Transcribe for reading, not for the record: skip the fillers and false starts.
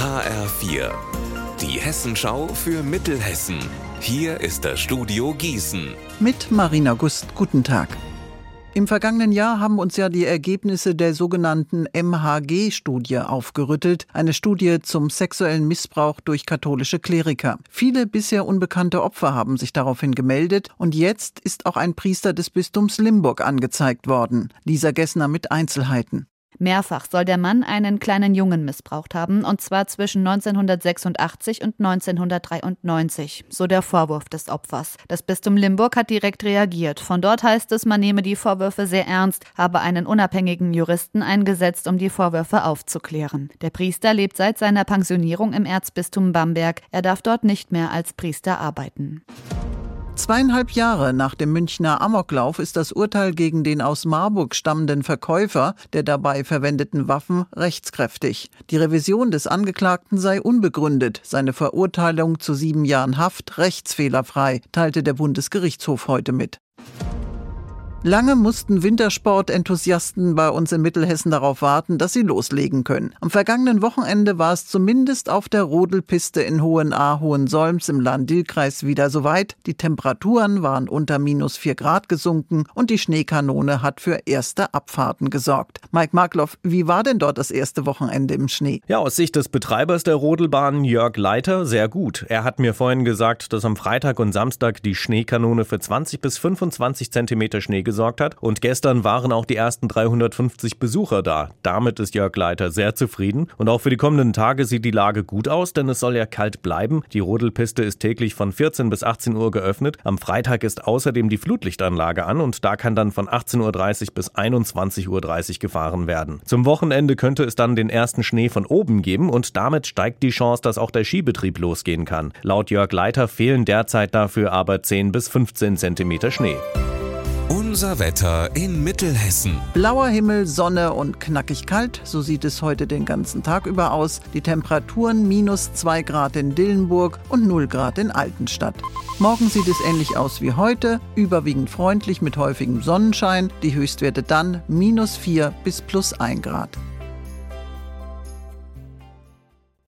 HR4, die Hessenschau für Mittelhessen. Hier ist das Studio Gießen. Mit Marina Gust, guten Tag. Im vergangenen Jahr haben uns ja die Ergebnisse der sogenannten MHG-Studie aufgerüttelt, eine Studie zum sexuellen Missbrauch durch katholische Kleriker. Viele bisher unbekannte Opfer haben sich daraufhin gemeldet und jetzt ist auch ein Priester des Bistums Limburg angezeigt worden. Lisa Gessner mit Einzelheiten. Mehrfach soll der Mann einen kleinen Jungen missbraucht haben, und zwar zwischen 1986 und 1993, so der Vorwurf des Opfers. Das Bistum Limburg hat direkt reagiert. Von dort heißt es, man nehme die Vorwürfe sehr ernst, habe einen unabhängigen Juristen eingesetzt, um die Vorwürfe aufzuklären. Der Priester lebt seit seiner Pensionierung im Erzbistum Bamberg. Er darf dort nicht mehr als Priester arbeiten. 2,5 Jahre nach dem Münchner Amoklauf ist das Urteil gegen den aus Marburg stammenden Verkäufer der dabei verwendeten Waffen rechtskräftig. Die Revision des Angeklagten sei unbegründet, seine Verurteilung zu 7 Jahren Haft rechtsfehlerfrei, teilte der Bundesgerichtshof heute mit. Lange mussten Wintersport-Enthusiasten bei uns in Mittelhessen darauf warten, dass sie loslegen können. Am vergangenen Wochenende war es zumindest auf der Rodelpiste in Hohenahr-Hohensolms im Lahn-Dill-Kreis wieder soweit. Die Temperaturen waren unter -4 Grad gesunken und die Schneekanone hat für erste Abfahrten gesorgt. Mike Markloff, wie war denn dort das erste Wochenende im Schnee? Ja, aus Sicht des Betreibers der Rodelbahn, Jörg Leiter, sehr gut. Er hat mir vorhin gesagt, dass am Freitag und Samstag die Schneekanone für 20 bis 25 Zentimeter Schnee gesorgt hat. Und gestern waren auch die ersten 350 Besucher da. Damit ist Jörg Leiter sehr zufrieden. Und auch für die kommenden Tage sieht die Lage gut aus, denn es soll ja kalt bleiben. Die Rodelpiste ist täglich von 14 bis 18 Uhr geöffnet. Am Freitag ist außerdem die Flutlichtanlage an und da kann dann von 18.30 Uhr bis 21.30 Uhr gefahren werden. Zum Wochenende könnte es dann den ersten Schnee von oben geben und damit steigt die Chance, dass auch der Skibetrieb losgehen kann. Laut Jörg Leiter fehlen derzeit dafür aber 10 bis 15 Zentimeter Schnee. Unser Wetter in Mittelhessen. Blauer Himmel, Sonne und knackig kalt, so sieht es heute den ganzen Tag über aus. Die Temperaturen -2 Grad in Dillenburg und 0 Grad in Altenstadt. Morgen sieht es ähnlich aus wie heute, überwiegend freundlich mit häufigem Sonnenschein. Die Höchstwerte dann -4 bis +1 Grad.